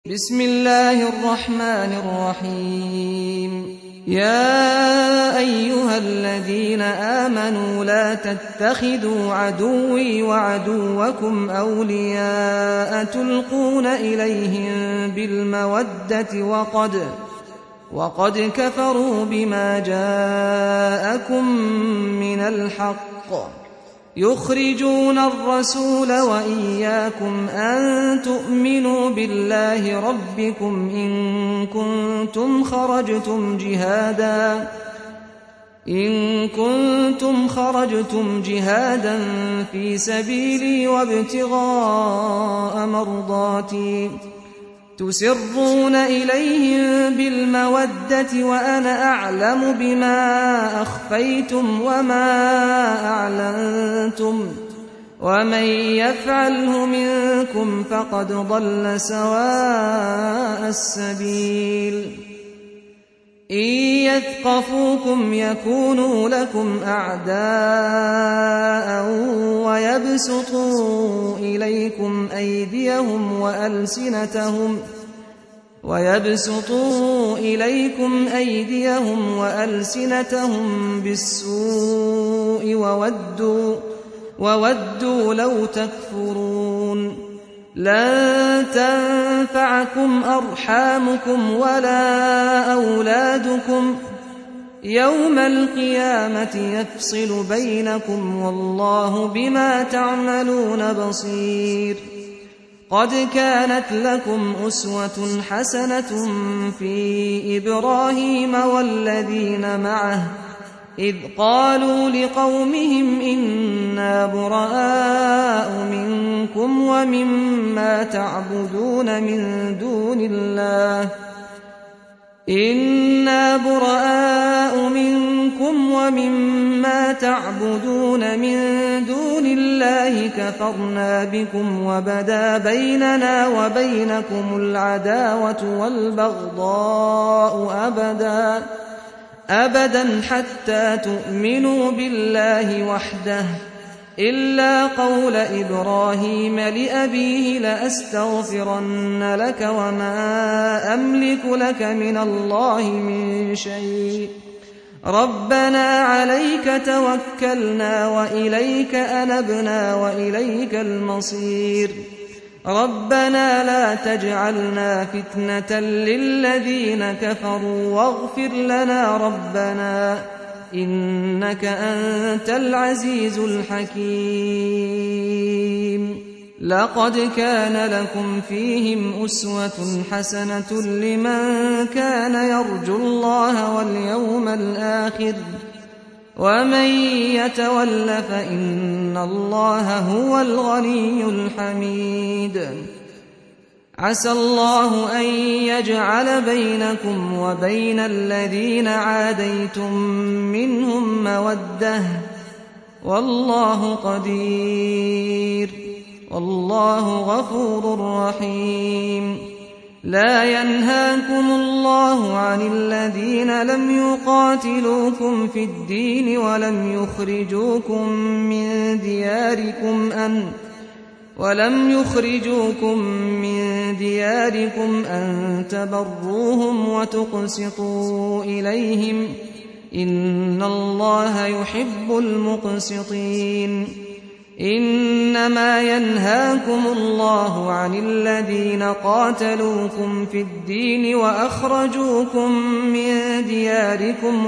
بسم الله الرحمن الرحيم يا أيها الذين آمنوا لا تتخذوا عدوي وعدوكم أولياء تلقون إليهم بالمودة وقد كفروا بما جاءكم من الحق يخرجون الرسول وإياكم أن تؤمنوا بالله ربكم إن كنتم خرجتم جهادا في سبيلي وابتغاء مرضاتي تسرون إليهم بالمودة وأنا أعلم بما أخفيتم وما أعلنتم ومن يفعله منكم فقد ضل سواء السبيل إن يثقفوكم يكونوا لكم أعداء ويبسطوا إليكم أيديهم وألسنتهم بالسوء وودوا لو تكفرون لن تنفعكم أرحامكم ولا أولادكم يوم القيامة يفصل بينكم والله بما تعملون بصير قد كانت لكم أسوة حسنة في إبراهيم والذين معه إذ قالوا لقومهم إنا براء منكم ومما تعبدون من دون الله كفرنا بكم وبدا بيننا وبينكم العداوة والبغضاء أبدا حتى تؤمنوا بالله وحده إلا قول إبراهيم لأبيه لأستغفرن لك وما أملك لك من الله من شيء ربنا عليك توكلنا وإليك أنبنا وإليك المصير ربنا لا تجعلنا فتنة للذين كفروا واغفر لنا ربنا إنك أنت العزيز الحكيم لقد كان لكم فيهم أسوة حسنة لمن كان يرجو الله واليوم الآخر ومن يتول فإن الله هو الغني الحميد عسى الله أن يجعل بينكم وبين الذين عاديتم منهم مودة والله قدير والله غفور رحيم لا ينهاكم الله عن الذين لم يقاتلوكم في الدين ولم يخرجوكم من دياركم أن تبروهم وتقسطوا إليهم إن الله يحب المقسطين إنما ينهاكم الله عن الذين قاتلوكم في الدين وأخرجوكم من دياركم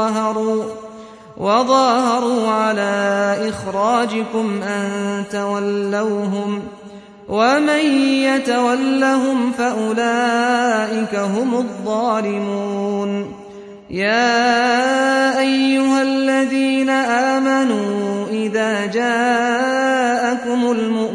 وظاهروا على إخراجكم أن تولوهم ومن يتولهم فأولئك هم الظالمون يا أيها الذين آمنوا إذا جاءكم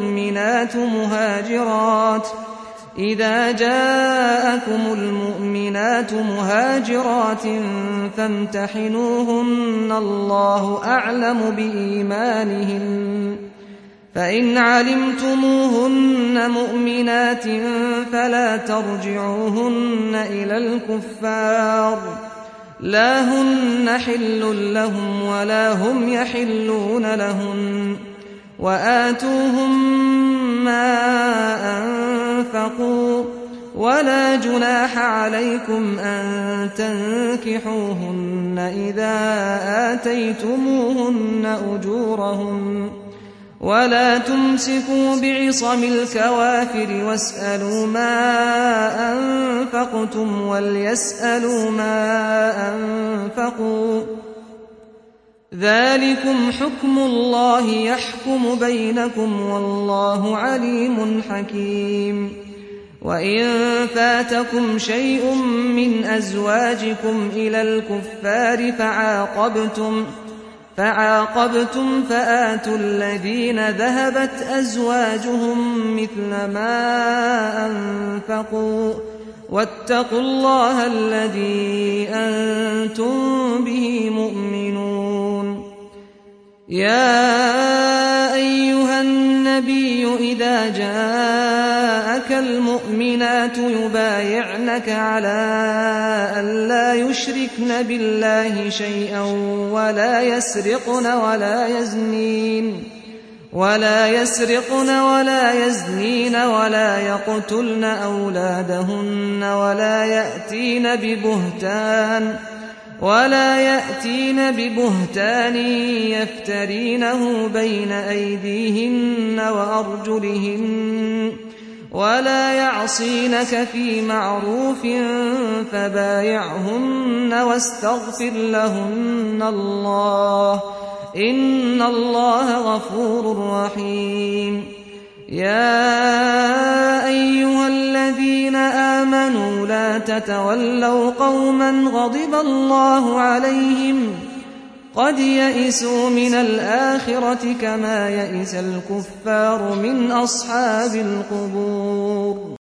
المؤمنات مهاجرات فامتحنوهن الله أعلم بإيمانهن فإن علمتموهن مؤمنات فلا ترجعوهن إلى الكفار لا هن حل لهم ولا هم يحلون لهن وآتوهم ما أنفقوا ولا جناح عليكم أن تنكحوهن إذا آتيتموهن أجورهن ولا تمسكوا بعصم الكوافر واسألوا ما أنفقتم وليسألوا ما أنفقوا ذلكم حكم الله يحكم بينكم والله عليم حكيم وإن فاتكم شيء من أزواجكم إلى الكفار فعاقبتم فآتوا الذين ذهبت أزواجهم مثل ما أنفقوا واتقوا الله الذي أنتم به مؤمنون يا أيها النبي إذا جاءك المؤمنات يبايعنك على أن لا يشركن بالله شيئا ولا يسرقن ولا يزنين ولا يقتلن أولادهن ولا يأتين ببهتان يفترينه بين أيديهن وأرجلهن ولا يعصينك في معروف فبايعهن واستغفر لهن الله إن الله غفور رحيم يا أيها الذين آمنوا لا تتولوا قوما غضب الله عليهم قد يئسوا من الآخرة كما يئس الكفار من أصحاب القبور